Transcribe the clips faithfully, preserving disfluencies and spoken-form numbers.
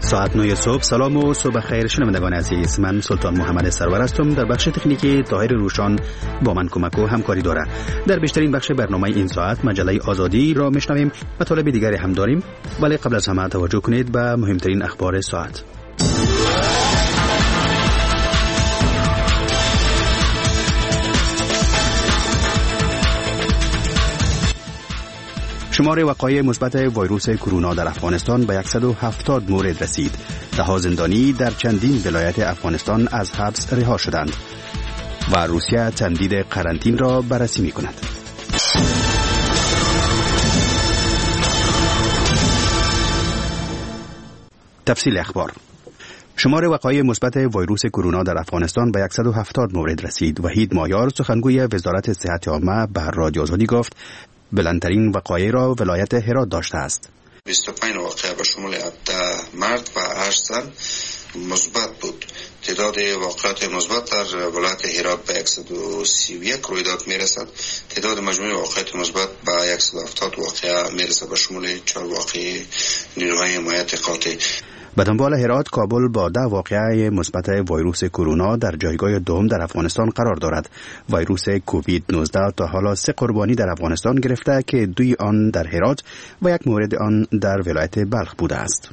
ساعت نه صبح. سلام و صبح خیر شنوندگان عزیز. من سلطان محمد سرور هستم. در بخش تکنیکی طاهر روشان با من کمک و همکاری دارد. در بیشترین بخش برنامه این ساعت مجله آزادی را میشنویم. مطالب دیگری هم داریم، ولی قبل از همه توجه کنید به مهمترین اخبار ساعت. شمار وقایع مثبت ویروس کرونا در افغانستان به صد و هفتاد مورد رسید. ده زندانی در چندین ولایت افغانستان از حبس رها شدند و روسیه تمدید قرنطینه را بررسی می کند. تفصیل اخبار. شمار وقایع مثبت ویروس کرونا در افغانستان به صد و هفتاد مورد رسید. وحید مایار سخنگوی وزارت صحت عامه به رادیو آزادی گفت بلندترین وقایع را ولایت هرات داشته است. بیست و پنج واقعه به شمول هفده مرد و هشت زن مثبت بود. تعداد واقعات مثبت در ولایت هرات به صد و سی و یک رویداد میرسد. تعداد مجموعی واقعات مثبت به صد و هفتاد واقعه میرسد به شمول چهار واقعه نیروهای حمایت قاطع. به دنبال هرات، کابل با ده واقعه مثبت ویروس کرونا در جایگاه دوم در افغانستان قرار دارد. ویروس کووید نوزده تا حالا سه قربانی در افغانستان گرفته که دوی آن در هرات و یک مورد آن در ولایت بلخ بوده است.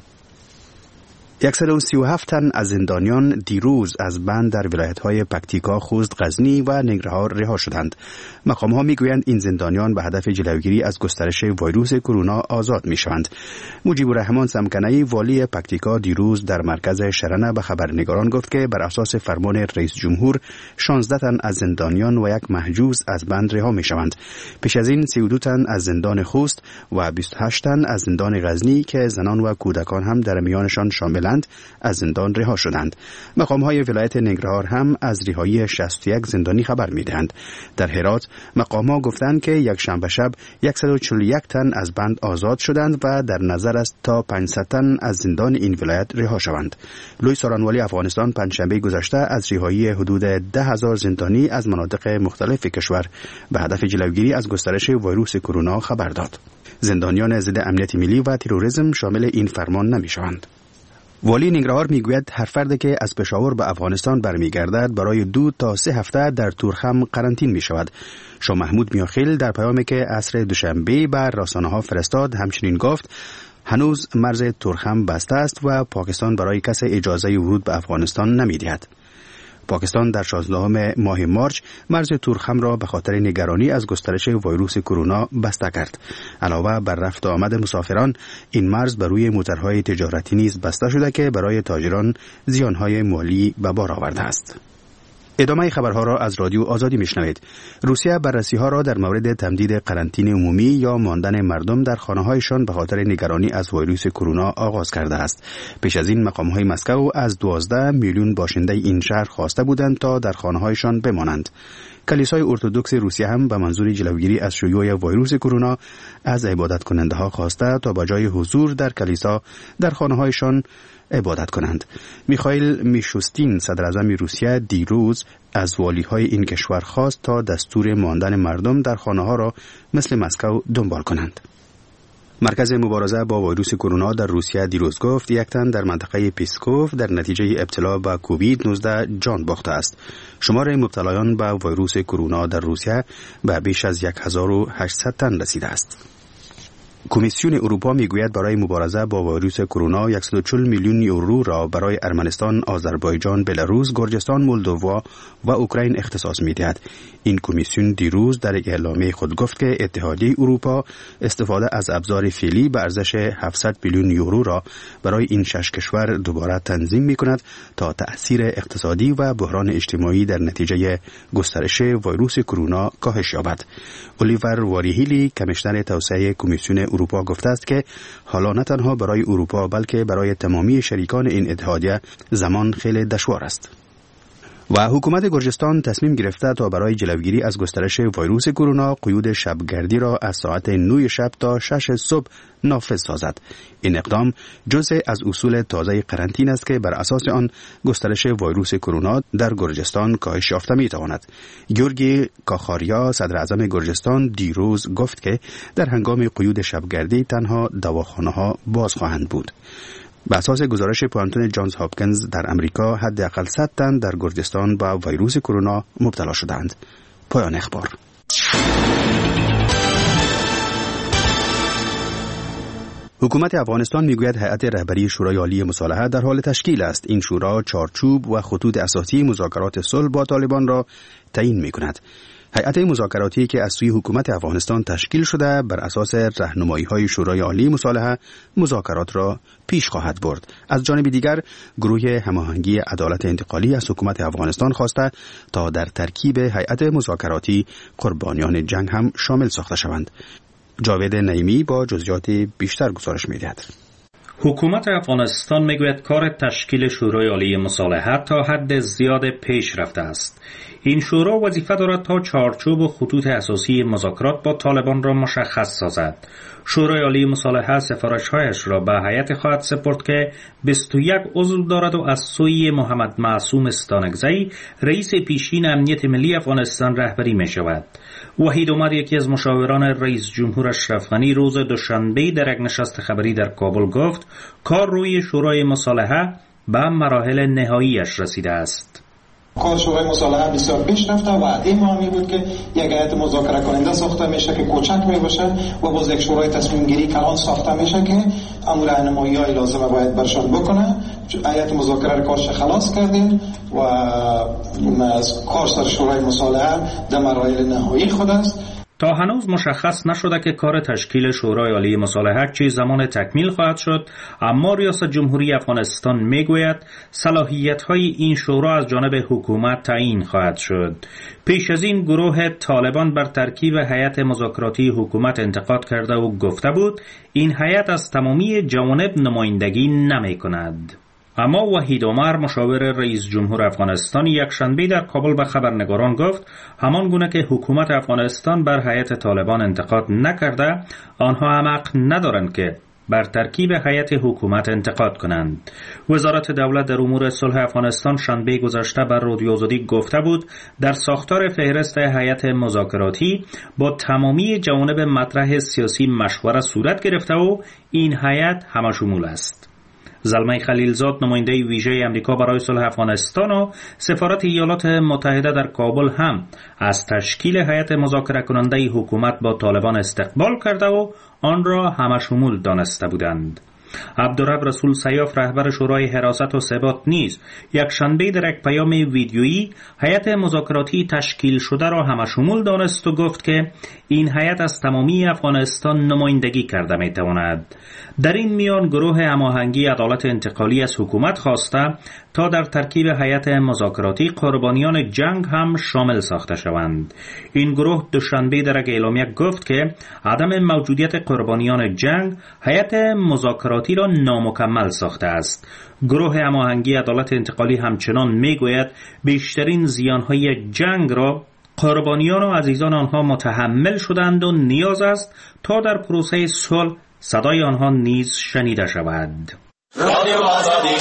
صد و سی و هفت تن از زندانیان دیروز از بند در ولایت‌های پکتیکا، خوست، غزنی و ننگرهار رها شدند. مقام‌ها می‌گویند این زندانیان به هدف جلوگیری از گسترش ویروس کرونا آزاد می‌شوند. مجیب الرحمن سمکنی، والی پکتیکا، دیروز در مرکز شرنه به خبرنگاران گفت که بر اساس فرمان رئیس جمهور شانزده تن از زندانیان و یک محجوز از بند رها می‌شوند. پیش از این سی و دو تن از زندان خوست و بیست و هشت تن از زندان غزنی که زنان و کودکان هم در میانشان شاملند از زندان رها شدند. مقام‌های ولایت ننگرهار هم از رهایی شصت و یک زندانی خبر می‌دهند. در هرات مقام‌ها گفتند که یک شنبه شب صد و چهل و یک تن از بند آزاد شدند و در نظر است تا پانصد تن از زندان این ولایت رها شوند. لوی سارانوالی افغانستان پنجشنبه گذشته از رهایی حدود ده هزار زندانی از مناطق مختلف کشور به هدف جلوگیری از گسترش ویروس کرونا خبر داد. زندانیان ضد امنیت ملی و تروریسم شامل این فرمان نمی‌شوند. والی ننگرهار میگوید هر فرد که از پشاور به افغانستان برمیگردد برای دو تا سه هفته در تورخم قرنطین می شود. شاه محمود میاخیل در پیامی که عصر دوشنبه بر رسانه‌ها فرستاد همچنین گفت هنوز مرز تورخم بسته است و پاکستان برای کسی اجازه ورود به افغانستان نمیدهد. پاکستان در شانزدهم ماه مارچ مرز تورخم را به خاطر نگرانی از گسترش ویروس کرونا بسته کرد. علاوه بر رفت و آمد مسافران، این مرز بر روی موترهای تجارتی نیز بسته شده که برای تاجران زیانهای مالی به بار آورده است. ادامه خبرها را از رادیو آزادی میشنوید. روسیه بررسی‌ها را در مورد تمدید قرنطینه عمومی یا ماندن مردم در خانه‌هایشان به خاطر نگرانی از ویروس کرونا آغاز کرده است. پیش از این مقام‌های مسکو از دوازده میلیون باشنده این شهر خواسته بودند تا در خانه‌هایشان بمانند. کلیسای ارتدوکس روسیه هم به منظور جلوگیری از شیوع ویروس کرونا از عبادت کننده‌ها خواسته تا به جای حضور در کلیسا در خانه‌هایشان عبادت کنند. میخائیل میشوستین، صدر اعظم روسیه، دیروز از والی‌های این کشور خواست تا دستور ماندن مردم در خانه‌ها را مثل مسکو دنبال کنند. مرکز مبارزه با ویروس کرونا در روسیه دیروز گفت یک تن در منطقه پیسکوف در نتیجه ابتلا به کووید نوزده جان باخته است. شمار مبتلایان به ویروس کرونا در روسیه به بیش از هزار و هشتصد تن رسیده است. کمیسیون اروپا میگوید برای مبارزه با ویروس کرونا صد و چهل میلیون یورو را برای ارمنستان، آذربایجان، بلاروس، گرجستان، مولدووا و اوکراین اختصاص می‌دهد. این کمیسیون دیروز در یک اعلامیه خود گفت که اتحادیه اروپا استفاده از ابزار فعلی به ارزش هفتصد میلیون یورو را برای این شش کشور دوباره تنظیم می‌کند تا تأثیر اقتصادی و بحران اجتماعی در نتیجه گسترش ویروس کرونا کاهش یابد. الیور واریهیلی، کمیشنر توسعه کمیسیون اروپا گفته است که حالا نه تنها برای اروپا بلکه برای تمامی شریکان این اتحادیه زمان خیلی دشوار است. و حکومت گرجستان تصمیم گرفته تا برای جلوگیری از گسترش ویروس کرونا قیود شبگردی را از ساعت نه شب تا شش صبح نافذ سازد. این اقدام جزء از اصول تازه قرنطینه است که بر اساس آن گسترش ویروس کرونا در گرجستان کاهش یافته می‌تواند. گیورگی کاخاریا، صدر اعظم گرجستان، دیروز گفت که در هنگام قیود شبگردی تنها دواخانه‌ها باز خواهند بود. به اساس گزارش پوانتون جانز هاپکینز در امریکا حداقل صد تن در گرجستان با ویروس کرونا مبتلا شدند. پایان اخبار. حکومت افغانستان میگوید هیئت رهبری شورای عالی مصالحه در حال تشکیل است. این شورا چارچوب و خطوط اساسی مذاکرات صلح با طالبان را تعیین می‌کند. هیئت مذاکراتی که از سوی حکومت افغانستان تشکیل شده بر اساس راهنمایی‌های شورای عالی مصالحه مذاکرات را پیش خواهد برد. از جانب دیگر گروه هماهنگی عدالت انتقالی از حکومت افغانستان خواسته تا در ترکیب هیئت مذاکراتی قربانیان جنگ هم شامل ساخته شوند. جاوید نعیمی با جزئیات بیشتر گزارش می‌دهد. حکومت افغانستان میگوید کار تشکیل شورای عالی مصالحه تا حد زیاد پیش رفته است. این شورا وظیفه دارد تا چارچوب و خطوط اساسی مذاکرات با طالبان را مشخص سازد. شورای عالی مصالحه سفارش‌هایش را به هیئت خواهد سپرد که بیست و یک عضو دارد و از سوی محمد معصوم استانکزی رئیس پیشین امنیت ملی افغانستان رهبری می شود. وحید عمر یکی از مشاوران رئیس جمهور اشرف غنی روز دوشنبه در یک نشست خبری در کابل گفت کار روی شورای مصالحه به مراحل نهاییش رسیده است. کار شورای مصالحه بسیار پیش رفته و وعده ما می بود که یک هیئت مذاکره کننده ساخته میشه که کوچک می باشه و باز یک شورای تصمیم گیری کلان ساخته میشه که امور راهنمایی‌های لازمه باید برشان بکنه. هیئت مذاکره رو کارش خلاص کردیم و از کار سر شورای مصالحه در مراحل نهایی خود است. تا هنوز مشخص نشده که کار تشکیل شورای عالی مصالحه چه زمان تکمیل خواهد شد، اما ریاست جمهوری افغانستان میگوید صلاحیت‌های این شورا از جانب حکومت تعیین خواهد شد. پیش از این گروه طالبان بر ترکیب هیئت مذاکراتی حکومت انتقاد کرده و گفته بود این هیئت از تمامی جوانب نمایندگی نمی‌کند. اما وحید عمر مشاور رئیس جمهور افغانستان یک شنبه در کابل به خبرنگاران گفت همان گونه که حکومت افغانستان بر هیئت طالبان انتقاد نکرده، آنها هم حق ندارند که بر ترکیب هیئت حکومت انتقاد کنند. وزارت دولت در امور صلح افغانستان شنبه گذشته بر رادیو آزادی گفته بود در ساختار فهرست هیئت مذاکراتی با تمامی جوانب مطرح سیاسی مشوره صورت گرفته و این هیئت همشمول است. زلمه خلیلزاد نماینده ویژه امریکا برای صلح افغانستان و سفارت ایالات متحده در کابل هم از تشکیل هیئت مذاکره کننده حکومت با طالبان استقبال کرده و آن را همشمول دانسته بودند. عبدالرب رسول سیاف رهبر شورای حراست و ثبات نیز یک شنبه در یک پیام ویدیویی هیئت مذاکراتی تشکیل شده را همشمول دانست و گفت که این هیئت از تمامی افغانستان نمایندگی کرده می تواند. در این میان گروه هماهنگی عدالت انتقالی از حکومت خواسته تا در ترکیب هیئت مذاکراتی قربانیان جنگ هم شامل ساخته شوند. این گروه دوشنبه در یک اعلامیه گفت که عدم موجودیت قربانیان جنگ هیئت مذاکراتی را نامکمل ساخته است. گروه هماهنگی عدالت انتقالی همچنان میگوید بیشترین زیانهای جنگ را قربانیان و عزیزان آنها متحمل شدند و نیاز است تا در پروسه صلح صدای آنها نیز شنیده شود. رادیو آزادی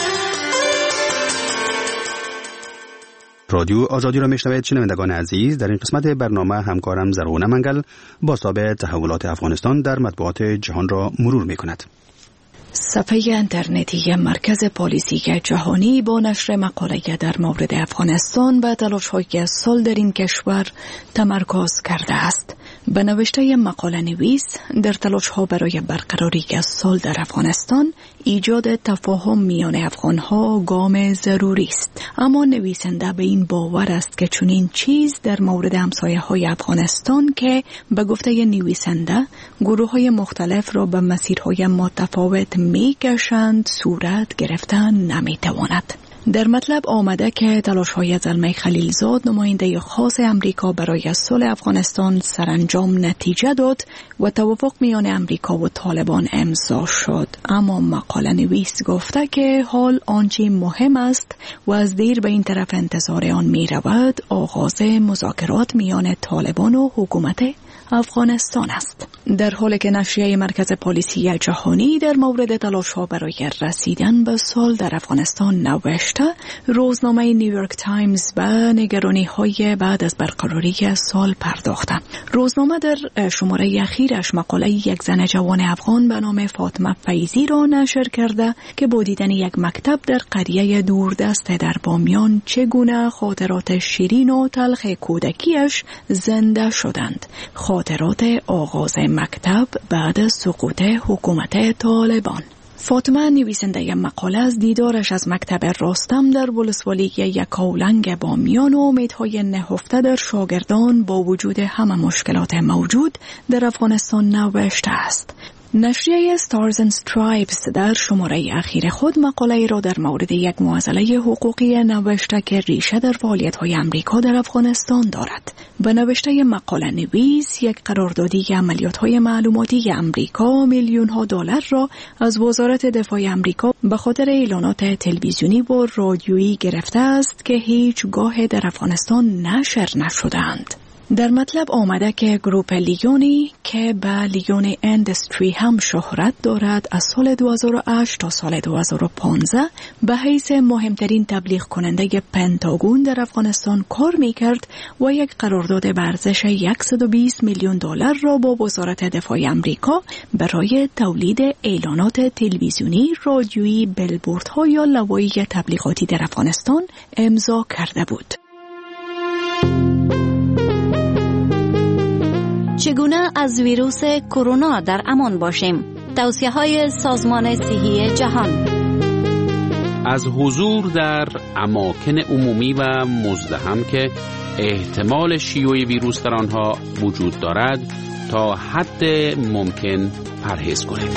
رادیو آزادی را میشنوید. شنوندگان عزیز، در این قسمت برنامه همکارم زرغونه منگل با تابع تحولات افغانستان در مطبوعات جهان را مرور میکند. صفحه اینترنتی مرکز پالیسی جهانی با نشر مقاله در مورد افغانستان و تلاش‌های صلح در این کشور تمرکز کرده است. به نوشته مقاله نویس، در تلاش‌ها برای برقراری صلح در افغانستان ایجاد تفاهم میان افغان‌ها گام ضروری است. اما نویسنده به این باور است که چنین چیز در مورد همسایه‌های افغانستان که به گفته نویسنده گروه‌های مختلف را به مسیرهای متفاوت می‌کشند صورت گرفتن نمی‌تواند. در مطلب آمده که تلاش‌های زلمه خلیلزاد نماینده خاص امریکا برای صلح افغانستان سرانجام نتیجه داد و توافق میان امریکا و طالبان امضا شد. اما مقاله نویس گفته که حال آنچه مهم است و از دیر به این طرف انتظار آن می رود آغاز مذاکرات میان طالبان و حکومت افغانستان است. در حالی که نشریه مرکز پلیسی جهانی در مورد تلاش‌ها برای رسیدن به صلح در افغانستان نوشته، روزنامه نیویورک تایمز به نگرانی‌های بعد از برقراری صلح پرداخته. روزنامه در شماره اخیرش مقاله یک زن جوان افغان به نام فاطمه فیضی را نشر کرده که با دیدن یک مکتب در قریه دوردست در بامیان چگونه خاطرات شیرین و تلخ کودکیش زنده شدند. خاطرات آغاز مکتب بعد از سقوط حکومت طالبان. فاطمه نویسنده مقاله از دیدارش از مکتب رستم در ولسوالی یکاولنگ بامیان و امیدهای نهفته در شاگردان با وجود همه مشکلات موجود در افغانستان نوشته است. نشریه Stars and Stripes در شماره اخیر خود مقاله را در مورد یک معضله حقوقی نوشته که ریشه در فعالیت‌های امریکا در افغانستان دارد. به نوشته مقاله نویس، یک قراردادی عملیات‌های معلوماتی امریکا میلیون‌ها دلار را از وزارت دفاع امریکا به خاطر اعلانات تلویزیونی و رادیویی گرفته است که هیچگاه در افغانستان نشر نشدند. در مطلب آمده که گروپ لیونی که به لیون اندستری هم شهرت دارد از سال دو هزار و هشت تا سال دو هزار و پانزده به حیث مهمترین تبلیغ کننده پنتاگون در افغانستان کار میکرد و یک قرارداد به ارزش صد و بیست میلیون دلار را با وزارت دفاع امریکا برای تولید اعلانات تلویزیونی، رادیویی، بیلبوردها یا لوایح تبلیغاتی در افغانستان امضا کرده بود. چگونه از ویروس کرونا در امان باشیم؟ توصیه‌های سازمان صحی جهان. از حضور در اماکن عمومی و مزدحم که احتمال شیوع ویروس در آنها وجود دارد تا حد ممکن پرهیز کنید.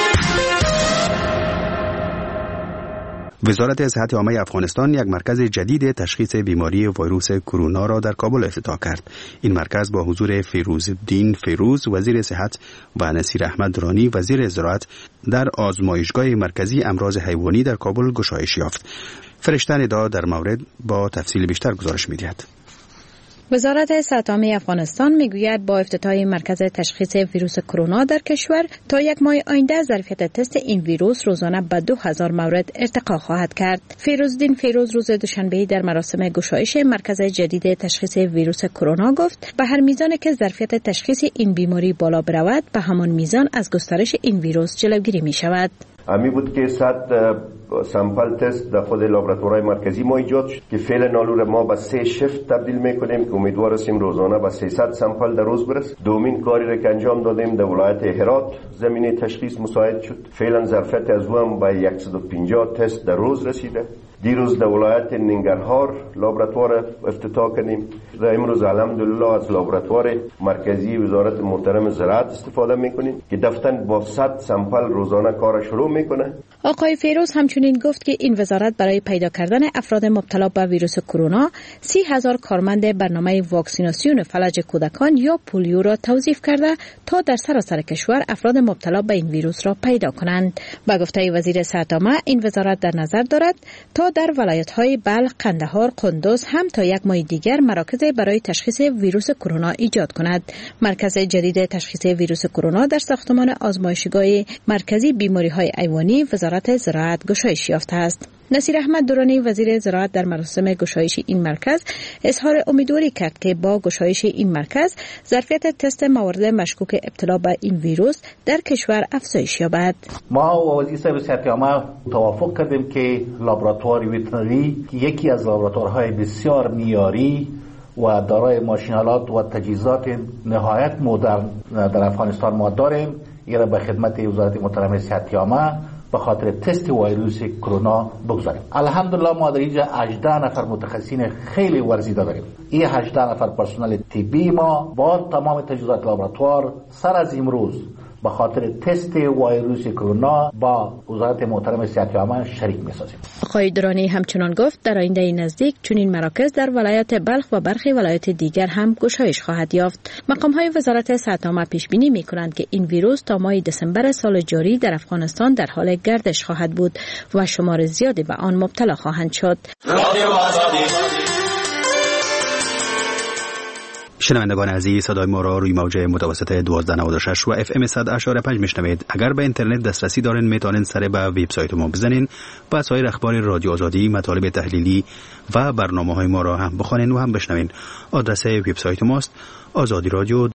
وزارت صحت عامه افغانستان یک مرکز جدید تشخیص بیماری ویروس کرونا را در کابل افتتاح کرد. این مرکز با حضور فیروزالدین فیروز وزیر صحت و نصیر احمد رانی وزیر زراعت در آزمایشگاه مرکزی امراض حیوانی در کابل گشایش یافت. فرشته ندا در مورد با تفصیل بیشتر گزارش می‌دهد. وزارت صحت عامه افغانستان میگوید با افتتاح مرکز تشخیص ویروس کرونا در کشور تا یک ماه آینده ظرفیت تست این ویروس روزانه به دو هزار مورد ارتقا خواهد کرد. فیروزالدین فیروز روز دوشنبه در مراسم گشایش مرکز جدید تشخیص ویروس کرونا گفت به هر میزان که ظرفیت تشخیص این بیماری بالا برود به همان میزان از گسترش این ویروس جلوگیری می شود. امی بود که صد سامپل تست در خود لابراتوارهای مرکزی ما ایجاد شد که فعلا نالور ما به سه شفت تبدیل میکنیم که امیدوار هستیم روزانه به سیصد سامپل در روز برسیم. دومین کاری را که انجام دادیم در ولایت هرات زمینه تشخیص مساعد شد. فعلا ظرفیت از او هم به صد و پنجاه تست در روز رسیده. دیروز در ولایت ننگرهار لابراتوار افتتاح کنیم. در امروز الحمدلله از لابراتوار مرکزی وزارت محترم زراعت استفاده میکنیم که دفتن با صد سامپل روزانه کار شروع میکنه. آقای فیروز همچنین گفت که این وزارت برای پیدا کردن افراد مبتلا به ویروس کرونا سی هزار کارمند برنامه واکسیناسیون فلج کودکان یا پولیو را توظیف کرده تا در سراسر کشور افراد مبتلا به این ویروس را پیدا کنند. با گفته وزیر صحت عامه این وزارت در نظر دارد تا در ولایت‌های بلخ، قندهار، قندوز هم تا یک ماه دیگر مراکز برای تشخیص ویروس کرونا ایجاد کند. مرکز جدید تشخیص ویروس کرونا در ساختمان آزمایشگاه مرکزی بیماری‌های حیوانی وزارت زراعت گشایش یافته است. نصیر احمد درانی وزیر زراعت در مراسم گشایش این مرکز اظهار امیدواری کرد که با گشایش این مرکز ظرفیت تست موارد مشکوک ابتلا به این ویروس در کشور افزایش یابد. ما و وزیر صاحب صحت عامه توافق کردیم که لابراتوار ویترینری که یکی از لابراتوارهای بسیار معیاری و دارای ماشینالات و تجهیزات نهایت مدرن در افغانستان ما داریم، این را به خدمت وزارت محترم صحت عامه به خاطر تست ویروس کرونا بگذاریم. الحمدلله ما در اینجا هجده نفر متخصصین خیلی ورزیده داریم. این هجده نفر پرسنل طبی ما با تمام تجهیزات لابراتوار سر از امروز به خاطر تست ویروس کرونا با وزارت محترم صحت عامه شریک می‌سازیم. آقای درانی همچنان گفت در آینده نزدیک چنین مراکز در ولایت بلخ و برخی ولایت دیگر هم گشایش خواهد یافت. مقام‌های وزارت صحت عامه پیش بینی می‌کنند که این ویروس تا ماه دسامبر سال جاری در افغانستان در حال گردش خواهد بود و شمار زیادی به آن مبتلا خواهند شد. شنوندگان عزیز، صدای ما را روی موج متوسط دوازده نود و شش و اف ام صد و پنج میشنوید. اگر به اینترنت دسترسی دارین میتونین سر به وبسایت ما بزنین و سایر اخبار رادیو آزادی، مطالب تحلیلی و برنامه‌های ما را هم بخوانین و هم بشنوین. آدرس وبسایت ماست آزادی رادیو